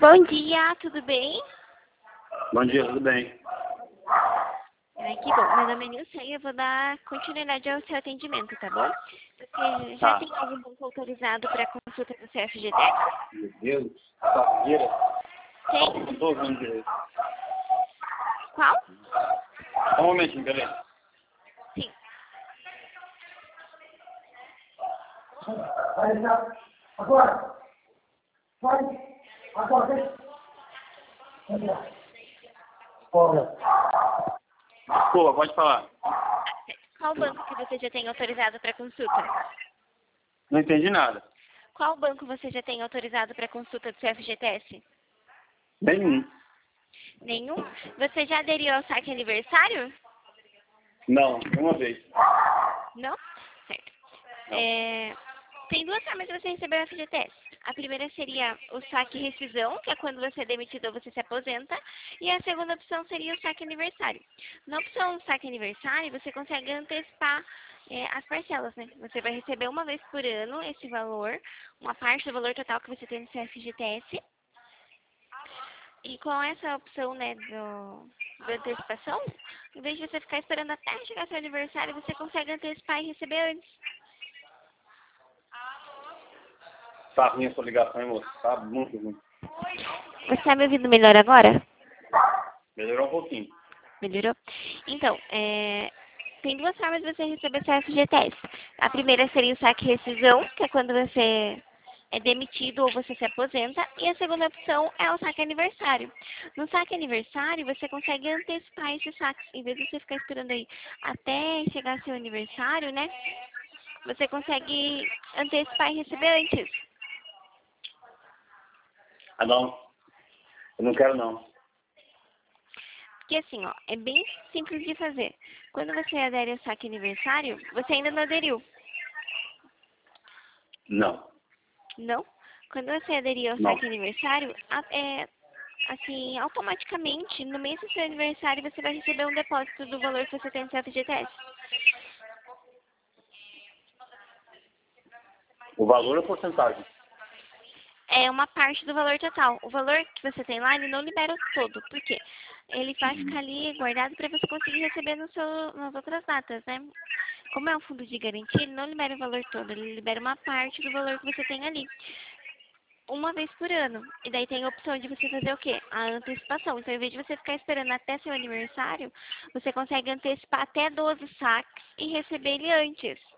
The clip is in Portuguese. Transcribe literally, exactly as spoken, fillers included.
Bom dia, tudo bem? Bom dia, tudo bem? Ai, que bom. Meu nome é Nilce e eu vou dar continuidade ao seu atendimento, tá bom? Você já Tá. tem algum banco autorizado para consulta do C F G T? Meu Deus, safeira. Tem? Não tô ouvindo direito. Qual? Só um momentinho, beleza? Sim. Vai, já. Agora. Vai. Agora, vem. Vamos lá. Olha. Desculpa, pode falar. Qual banco que você já tem autorizado para consulta? Não entendi nada. Qual banco você já tem autorizado para consulta do C F G T S? Nenhum. Nenhum? Você já aderiu ao saque aniversário? Não, nenhuma vez. Não? Certo. Não. É, tem duas formas de você receber o F G T S. A primeira seria o saque rescisão, que é quando você é demitido ou você se aposenta. E a segunda opção seria o saque aniversário. Na opção saque aniversário, você consegue antecipar é, as parcelas, né? Você vai receber uma vez por ano esse valor, uma parte do valor total que você tem no seu F G T S. E com essa opção, né, do, da antecipação, em vez de você ficar esperando até chegar seu aniversário, você consegue antecipar e receber antes. Tá ruim a sua ligação, hein, moço? Tá muito ruim. Você está me ouvindo melhor agora? Melhorou um pouquinho. Melhorou? Então, é, tem duas formas de você receber seu F G T S. A primeira seria o saque rescisão, que é quando você é demitido ou você se aposenta. E a segunda opção é o saque aniversário. No saque aniversário, você consegue antecipar esses saques. Em vez de você ficar esperando aí até chegar seu aniversário, né? Você consegue antecipar e receber antes. Ah, não. Eu não quero, não. Porque assim, ó, é bem simples de fazer. Quando você adere ao saque aniversário, você ainda não aderiu. Não. Não? Quando você aderir ao Não. saque aniversário, a- é, assim, automaticamente, no mês do seu aniversário, você vai receber um depósito do valor que você tem no seu F G T S. O valor ou a porcentagem? É uma parte do valor total. O valor que você tem lá, ele não libera o todo. Por quê? Ele vai ficar ali guardado para você conseguir receber no seu, nas outras datas, né? Como é um fundo de garantia, ele não libera o valor todo. Ele libera uma parte do valor que você tem ali. Uma vez por ano. E daí tem a opção de você fazer o quê? A antecipação. Então, em vez de você ficar esperando até seu aniversário, você consegue antecipar até doze saques e receber ele antes.